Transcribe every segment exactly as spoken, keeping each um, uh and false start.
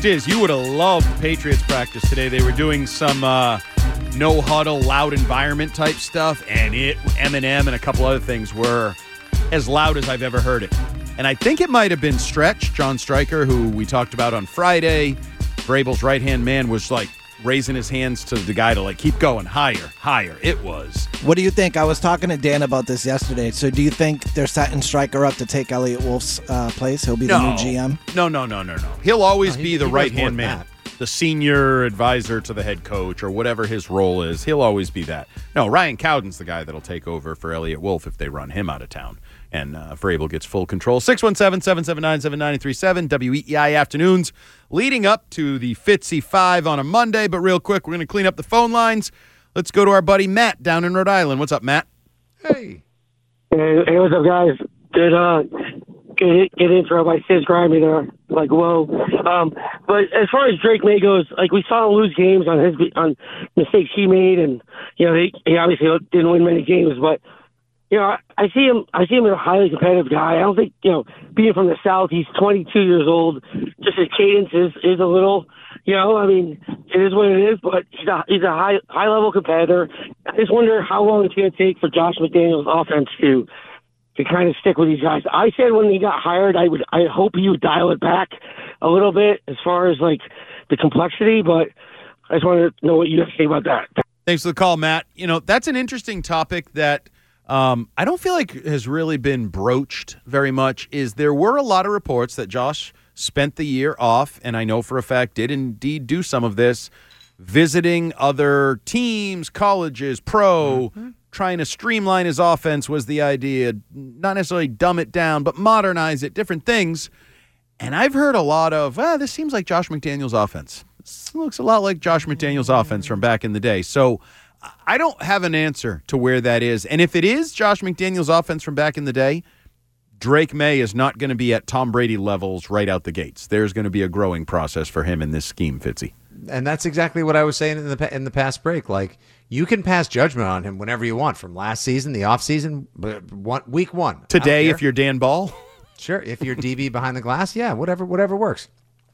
next is, you would have loved Patriots practice today. They were doing some uh, no-huddle, loud environment type stuff, and it, Eminem and a couple other things were as loud as I've ever heard it. And I think it might have been Stretch, John Stryker, who we talked about on Friday. Vrabel's right-hand man was like raising his hands to the guy to like keep going higher, higher. It was. What do you think? I was talking to Dan about this yesterday. So do you think they're setting Stryker up to take Elliott Wolf's uh, place? He'll be no. the new G M? No, no, no, no, no. He'll always no, he, be the right-hand man. That. The senior advisor to the head coach or whatever his role is. He'll always be that. No, Ryan Cowden's the guy that'll take over for Elliott Wolf if they run him out of town. And uh, Vrabel gets full control. six one seven, seven seven nine, seven nine three seven, W E E I Afternoons, leading up to the Fitzy five on a Monday. But real quick, we're going to clean up the phone lines. Let's go to our buddy Matt down in Rhode Island. What's up, Matt? Hey. Hey, hey what's up, guys? Good, uh, good, good intro by Sis Grimy there. Like, whoa. Um, but as far as Drake May goes, like, we saw him lose games on his on mistakes he made. And, you know, he, he obviously didn't win many games, but you know, I see him. I see him as a highly competitive guy. I don't think, you know, being from the South, he's twenty-two years old. Just his cadence is, is a little, you know, I mean, it is what it is. But he's a he's a high high level competitor. I just wonder how long it's going to take for Josh McDaniels' offense to to kind of stick with these guys. I said when he got hired, I would I hope he would dial it back a little bit as far as like the complexity. But I just want to know what you guys think about that. Thanks for the call, Matt. You know, that's an interesting topic that. Um, I don't feel like has really been broached very much. Is there were a lot of reports that Josh spent the year off, and I know for a fact did indeed do some of this, visiting other teams, colleges, pro, mm-hmm. trying to streamline his offense was the idea, not necessarily dumb it down, but modernize it, different things. And I've heard a lot of, ah, this seems like Josh McDaniels' offense. This looks a lot like Josh McDaniels' offense from back in the day. So I don't have an answer to where that is. And if it is Josh McDaniels' offense from back in the day, Drake May is not going to be at Tom Brady levels right out the gates. There's going to be a growing process for him in this scheme, Fitzy. And that's exactly what I was saying in the in the past break. Like, you can pass judgment on him whenever you want, from last season, the offseason, one, week one. Today, if you're Dan Ball. Sure, if you're D B behind the glass, yeah, whatever, whatever works.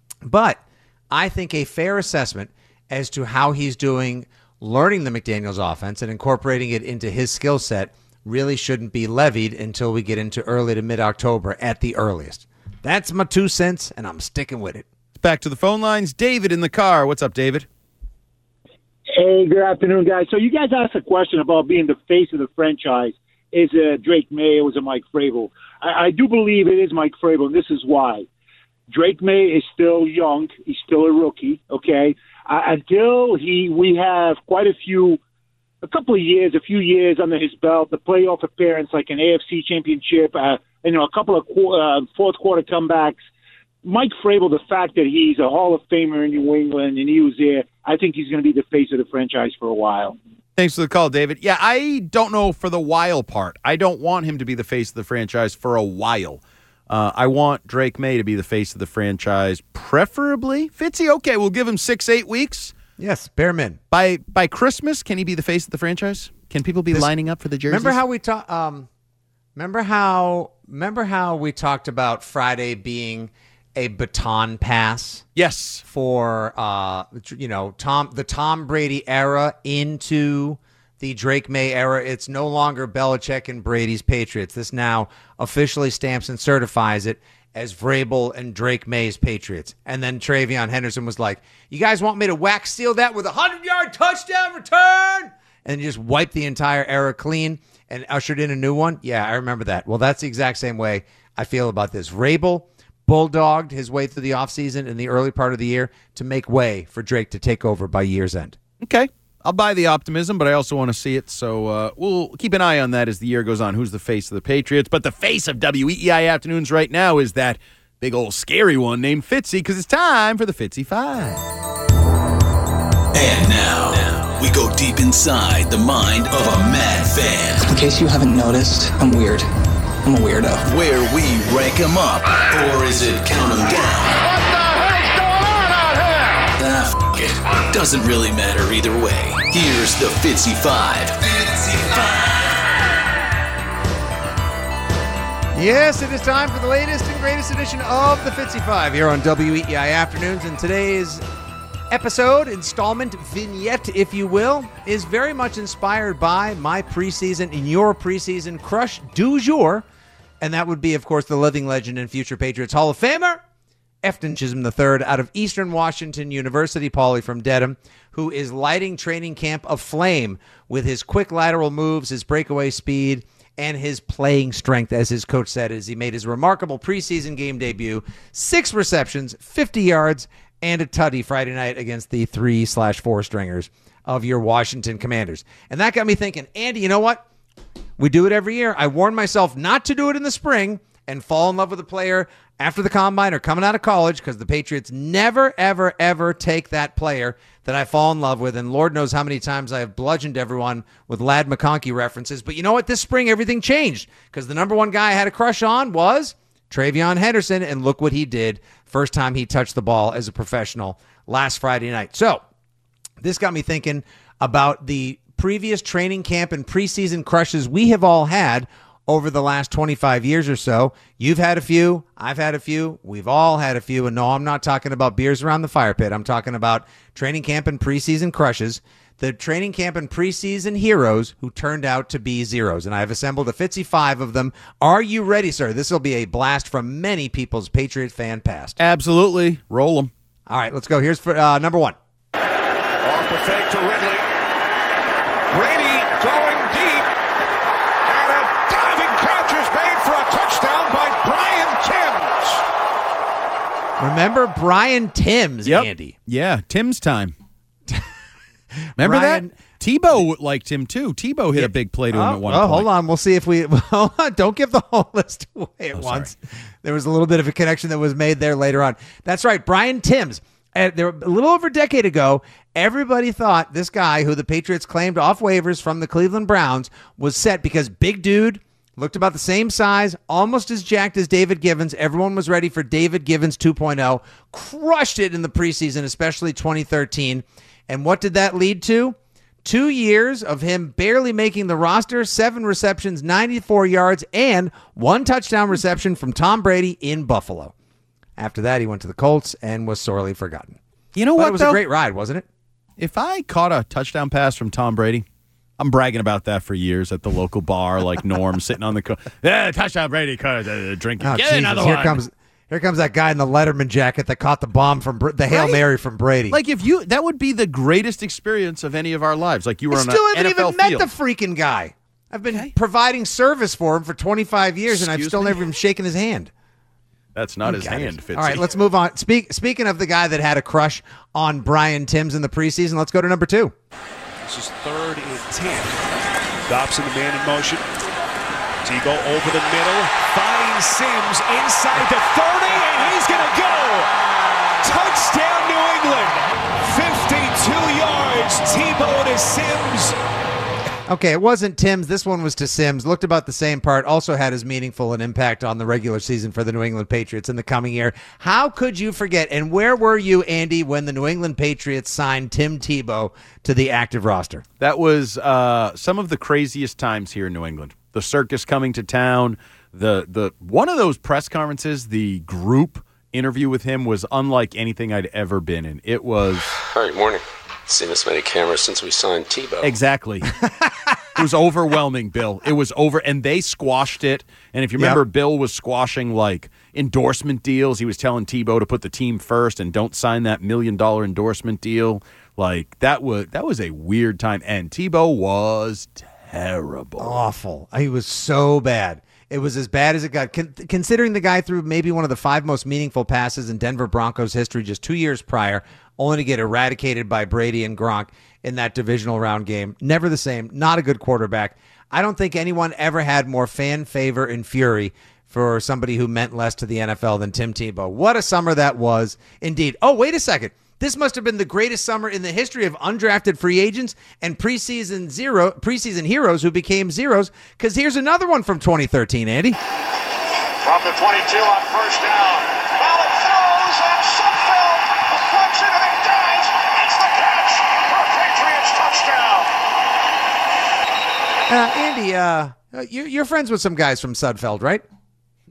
But I think a fair assessment as to how he's doing learning the McDaniels offense and incorporating it into his skill set really shouldn't be levied until we get into early to mid-October at the earliest. That's my two cents, and I'm sticking with it. Back to the phone lines. David in the car. What's up, David? Hey, good afternoon, guys. So you guys asked a question about being the face of the franchise. Is it Drake May or was it Mike Vrabel? I, I do believe it is Mike Vrabel, and this is why. Drake May is still young. He's still a rookie, okay? Uh, until he, we have quite a few, a couple of years, a few years under his belt, the playoff appearance, like an A F C championship, uh, you know, a couple of uh, fourth quarter comebacks. Mike Vrabel, the fact that he's a Hall of Famer in New England and he was there, I think he's going to be the face of the franchise for a while. Thanks for the call, David. Yeah, I don't know for the while part. I don't want him to be the face of the franchise for a while. Uh, I want Drake May to be the face of the franchise, preferably. Fitzy, okay, we'll give him six, eight weeks. Yes, bare min. By by Christmas, can he be the face of the franchise? Can people be this, lining up for the jerseys? Remember how we talked? Um, remember how? Remember how we talked about Friday being a baton pass? Yes, for uh, you know, Tom the Tom Brady era into the Drake May era. It's no longer Belichick and Brady's Patriots. This now officially stamps and certifies it as Vrabel and Drake May's Patriots. And then Travion Henderson was like, you guys want me to wax seal that with a hundred-yard touchdown return? And just wiped the entire era clean and ushered in a new one? Yeah, I remember that. Well, that's the exact same way I feel about this. Vrabel bulldogged his way through the offseason in the early part of the year to make way for Drake to take over by year's end. Okay. I'll buy the optimism, but I also want to see it. So uh, we'll keep an eye on that as the year goes on. Who's the face of the Patriots? But the face of W E E I Afternoons right now is that big old scary one named Fitzy, because it's time for the Fitzy Five. And now, now, we go deep inside the mind of a mad fan. In case you haven't noticed, I'm weird. I'm a weirdo. Where we rank them up, or is it count them down? What the hell's going on out here? Ah, f*** it. Doesn't really matter either way. Here's the Fitzy Five. Fitzy Five. Yes, it is time for the latest and greatest edition of the Fitzy Five here on W E E I Afternoons. And today's episode, installment, vignette, if you will, is very much inspired by my preseason and your preseason crush du jour. And that would be, of course, the living legend and future Patriots Hall of Famer, Efton Chisholm the third out of Eastern Washington University, Paulie from Dedham, who is lighting training camp aflame with his quick lateral moves, his breakaway speed, and his playing strength, as his coach said, as he made his remarkable preseason game debut. Six receptions, fifty yards, and a tutty Friday night against the three slash four stringers of your Washington Commanders. And that got me thinking, Andy, you know what? We do it every year. I warned myself not to do it in the spring and fall in love with a player after the combine or coming out of college, because the Patriots never, ever, ever take that player that I fall in love with. And Lord knows how many times I have bludgeoned everyone with Lad McConkey references. But you know what? This spring, everything changed, because the number one guy I had a crush on was Travion Henderson. And look what he did first time he touched the ball as a professional last Friday night. So this got me thinking about the previous training camp and preseason crushes we have all had over the last twenty-five years or so. You've had a few. I've had a few. We've all had a few. And no, I'm not talking about beers around the fire pit. I'm talking about training camp and preseason crushes, the training camp and preseason heroes who turned out to be zeros. And I've assembled a Fitzy five of them. Are you ready, sir? This will be a blast from many people's Patriot fan past. Absolutely. Roll them. All right, let's go. Here's for uh, number one. Off the fake to Ridley. Brady going deep. And a diving catch is made for a touchdown by Brian Timms. Remember Brian Timms, Yep. Andy? Yeah, Tim's time. Remember Brian- that? Tebow liked him too. Tebow hit a big play to him Oh, at one oh, point. hold on. We'll see if we... Hold on. Don't give the whole list away at Oh, once. There was a little bit of a connection that was made there later on. That's right. Brian Timms. Uh, there, a little over a decade ago, everybody thought this guy, who the Patriots claimed off waivers from the Cleveland Browns, was set because big dude, looked about the same size, almost as jacked as David Givens. Everyone was ready for David Givens two point oh. Crushed it in the preseason, especially twenty thirteen. And what did that lead to? Two years of him barely making the roster, seven receptions, ninety-four yards, and one touchdown reception from Tom Brady in Buffalo. After that, he went to the Colts and was sorely forgotten. You know But what, it was though? a great ride, wasn't it? If I caught a touchdown pass from Tom Brady, I'm bragging about that for years at the local bar, like Norm sitting on the co- yeah, touchdown Brady, caught uh, drinking. Oh, Get Jesus. another Here one. comes here comes that guy in the Letterman jacket that caught the bomb from Br- the Hail Right? Mary from Brady. Like if you, that would be the greatest experience of any of our lives. Like you were I on still an haven't N F L even met field. the freaking guy. I've been Okay. providing service for him for twenty-five years, and I've Excuse still me? never even shaken his hand. That's not his Got it. hand, Fitzy. All right, let's move on. Speak, speaking of the guy that had a crush on Brian Timms in the preseason, let's go to number two. This is third and ten. Dobson, the man in motion. Tebow over the middle. Finds Sims inside the thirty, and he's going to go. Touchdown, New England. fifty-two yards. Tebow to Sims. Okay, it wasn't Timms. This one was to Sims. Looked about the same part. Also had as meaningful an impact on the regular season for the New England Patriots in the coming year. How could you forget? And where were you, Andy, when the New England Patriots signed Tim Tebow to the active roster? That was uh, some of the craziest times here in New England. The circus coming to town. The the one of those press conferences, the group interview with him was unlike anything I'd ever been in. It was All right, morning. Seen this many cameras since we signed Tebow. exactly. It was overwhelming, Bill. It was over, and they squashed it. And if you remember, Yep. Bill was squashing like endorsement deals. He was telling Tebow to put the team first and don't sign that million dollar endorsement deal. Like that was that was a weird time, and Tebow was terrible. Awful. He was so bad. It was as bad as it got. Con- considering the guy threw maybe one of the five most meaningful passes in Denver Broncos history just two years prior, only to get eradicated by Brady and Gronk in that divisional round game. Never the same. Not a good quarterback. I don't think anyone ever had more fan favor and fury for somebody who meant less to the N F L than Tim Tebow. What a summer that was, indeed. Oh, wait a second. This must have been the greatest summer in the history of undrafted free agents and preseason zero preseason heroes who became zeros, because here's another one from twenty thirteen, Andy. From the twenty-two on first down. Ballard throws, and Sudfeld deflects it, and he dives. It's the catch for a Patriots touchdown. Uh, Andy, uh, you're, you're friends with some guys from Sudfeld, right?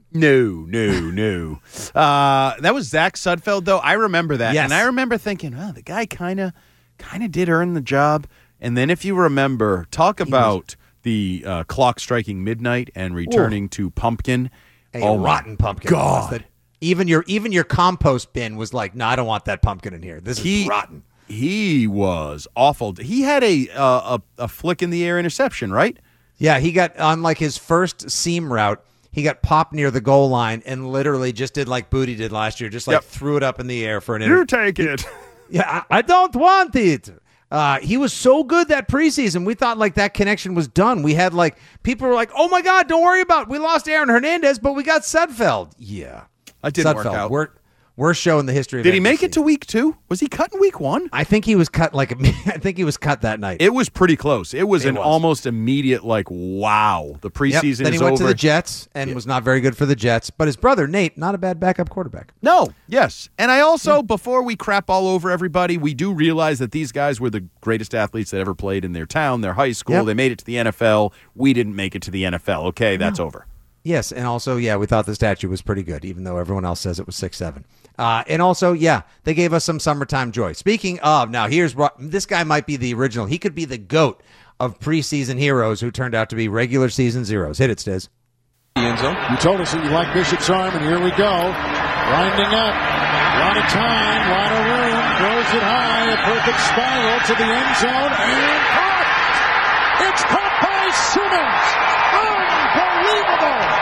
No, no, no. Uh, that was Zach Sudfeld, though. I remember that. Yes. And I remember thinking, oh, the guy kind of kind of did earn the job. And then if you remember, talk about the uh, clock striking midnight and returning Ooh. to Pumpkin. A oh, rotten pumpkin. God. That even your even your compost bin was like, no, I don't want that pumpkin in here. This he, is rotten. He was awful. He had a, uh, a a flick in the air interception, right? Yeah, he got on like his first seam route. He got popped near the goal line and literally just did like Booty did last year, just like yep. threw it up in the air for an. You take it. Yeah, I, I don't want it. Uh, he was so good that preseason. We thought like that connection was done. We had like people were like, "Oh my God, don't worry about it. We lost Aaron Hernandez, but we got Sudfeld." Yeah, that didn't Sudfeld, work out. We're, Worst show in the history of Did N B C. he make it to week two? Was he cut in week one? I think he was cut like I think he was cut that night. It was pretty close. It was it an was. almost immediate like, wow, the preseason yep. Then is he went over. to the Jets and yeah. was not very good for the Jets. But his brother, Nate, not a bad backup quarterback. No, yes. And I also, yeah. before we crap all over everybody, we do realize that these guys were the greatest athletes that ever played in their town, their high school. Yep. They made it to the N F L. We didn't make it to the N F L. Okay, that's no. over. Yes, and also, yeah, we thought the statue was pretty good, even though everyone else says it was six seven. Uh, and also, yeah, they gave us some summertime joy. Speaking of, now here's what this guy might be the original. He could be the GOAT of preseason heroes who turned out to be regular season zeros. Hit it, Stiz. You told us that you like Bishop's arm, and here we go. Winding up. A lot of time, a lot of room. Throws it high, a perfect spiral to the end zone, and caught! It's caught by Simmons! Unbelievable!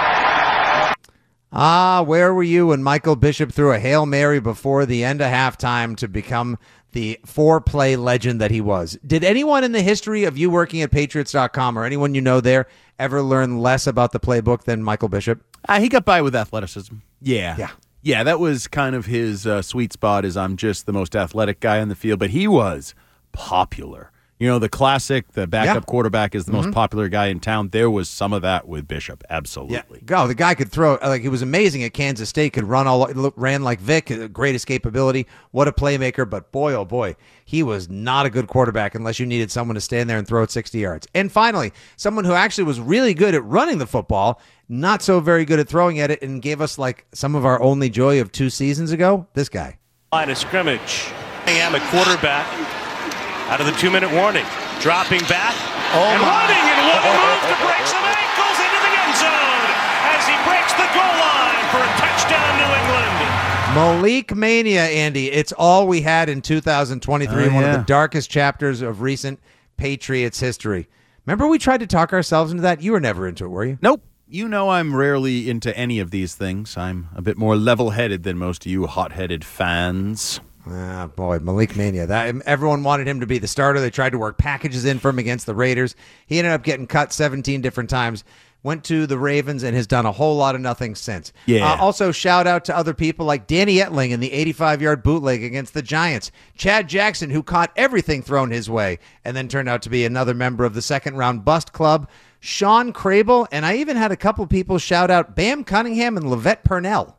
Ah, where were you when Michael Bishop threw a Hail Mary before the end of halftime to become the four-play legend that he was? Did anyone in the history of you working at Patriots dot com or anyone you know there ever learn less about the playbook than Michael Bishop? Uh, he got by with athleticism. Yeah. Yeah. Yeah, that was kind of his uh, sweet spot is I'm just the most athletic guy on the field, but he was popular. You know, the classic, the backup yeah. quarterback is the mm-hmm. most popular guy in town. There was some of that with Bishop. Absolutely. Yeah. Go. The guy could throw. Like, he was amazing at Kansas State. Could run all, ran like Vic. Great escapability. What a playmaker. But boy, oh boy, he was not a good quarterback unless you needed someone to stand there and throw it sixty yards. And finally, someone who actually was really good at running the football, not so very good at throwing at it, and gave us like some of our only joy of two seasons ago. This guy. Line of scrimmage. I am a quarterback. Out of the two-minute warning, dropping back oh and my. running in one move to break some ankles into the end zone as he breaks the goal line for a touchdown, New England. Malik Mania, Andy. It's all we had in two thousand twenty-three, oh, one yeah. of the darkest chapters of recent Patriots history. Remember we tried to talk ourselves into that? You were never into it, were you? Nope. You know I'm rarely into any of these things. I'm a bit more level-headed than most of you hot-headed fans. Ah, boy, Malik Mania. That everyone wanted him to be the starter. They tried to work packages in for him against the Raiders. He ended up getting cut seventeen different times. Went to the Ravens and has done a whole lot of nothing since. Yeah. Uh, also, shout out to other people like Danny Etling in the eighty-five-yard bootleg against the Giants. Chad Jackson, who caught everything thrown his way and then turned out to be another member of the second-round bust club. Sean Crable, and I even had a couple people shout out Bam Cunningham and Levette Purnell.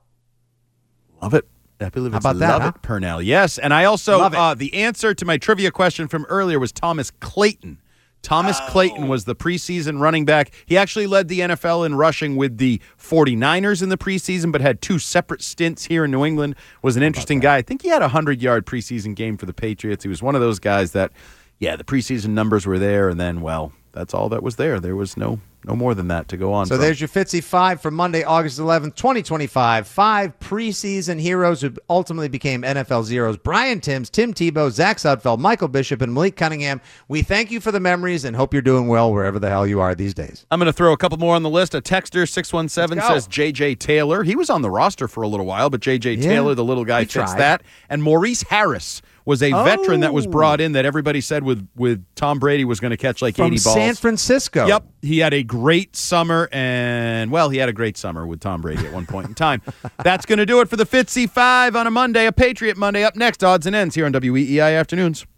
Love it. I believe it's How about that, Love huh? it, Purnell. Yes, and I also, Love it. uh, the answer to my trivia question from earlier was Thomas Clayton. Thomas Oh. Clayton was the preseason running back. He actually led the N F L in rushing with the forty-niners in the preseason, but had two separate stints here in New England. Was an interesting guy. I think he had a hundred-yard preseason game for the Patriots. He was one of those guys that, yeah, the preseason numbers were there, and then, well, that's all that was there. There was no no more than that to go on. So from. there's your Fitzy five for Monday, August eleventh, twenty twenty-five. Five preseason heroes who ultimately became N F L zeros. Brian Timms, Tim Tebow, Zach Sudfeld, Michael Bishop, and Malik Cunningham. We thank you for the memories and hope you're doing well wherever the hell you are these days. I'm going to throw a couple more on the list. A texter, six one seven, says J J Taylor. He was on the roster for a little while, but J J Yeah, Taylor, the little guy, he fits tried. that. And Maurice Harris was a Oh. veteran that was brought in that everybody said with, with Tom Brady was going to catch like From eighty balls. San Francisco. Yep. He had a great summer, and, well, he had a great summer with Tom Brady at one point in time. That's going to do it for the Fitzy five on a Monday, a Patriot Monday. Up next, Odds and Ends here on W E E I Afternoons.